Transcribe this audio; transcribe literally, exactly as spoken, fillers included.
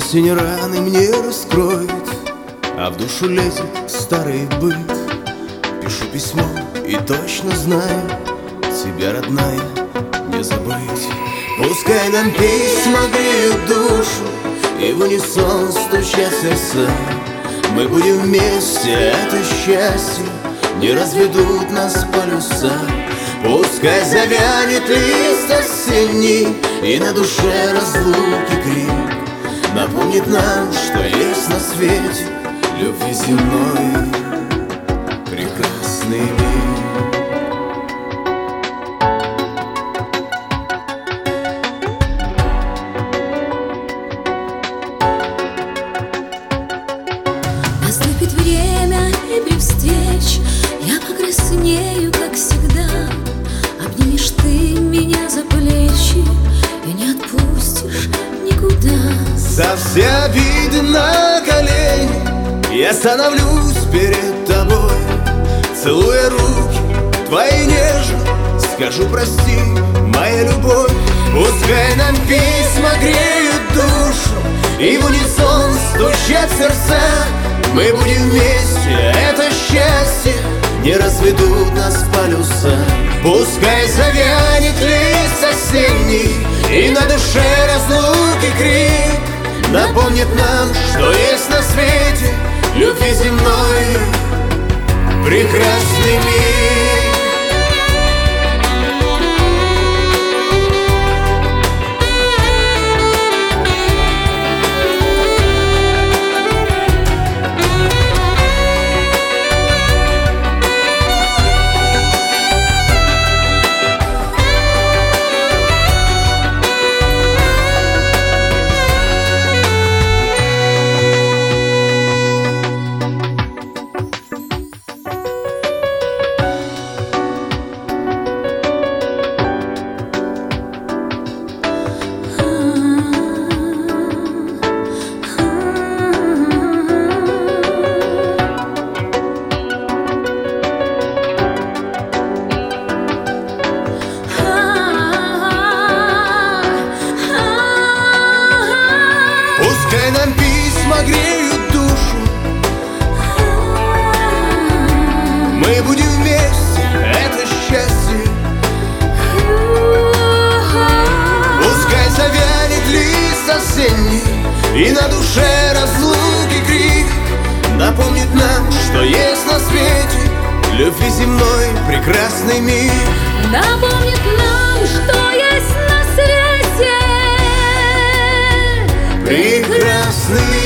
Осень раны мне раскроет, а в душу лезет старый быт. Пишу письмо и точно знаю, тебя, родная, не забыть. Пускай нам письма греют душу, и в унисон стучат сердца. Мы будем вместе, это счастье, не разведут нас полюса. Пускай завянет лист осенний, и на душе разлуки крик напомнит нам, что есть на свете любви земной прекрасный мир. Наступит время, и при встрече я покраснею, как всегда. Обнимешь ты меня за плечи и не отпустишь никуда. За все обиды на колени я становлюсь перед тобой, целуя руки твои нежно, скажу прости, моя любовь. Пускай нам письма греют душу, и в унисон стучат сердца. Мы будем вместе, это счастье, не разведут нас полюса. Пускай завянет лист осенний, и на душе разлуки крик напомнит нам, что есть на свете любви земной прекрасный мир. Пускай нам письма греют душу, мы будем вместе, это счастье. Пускай завянет лист осенний, и на душе разлуки крик напомнит нам, что есть на свете любви земной прекрасный мир. Напомнит нам, что есть на свете прекрасный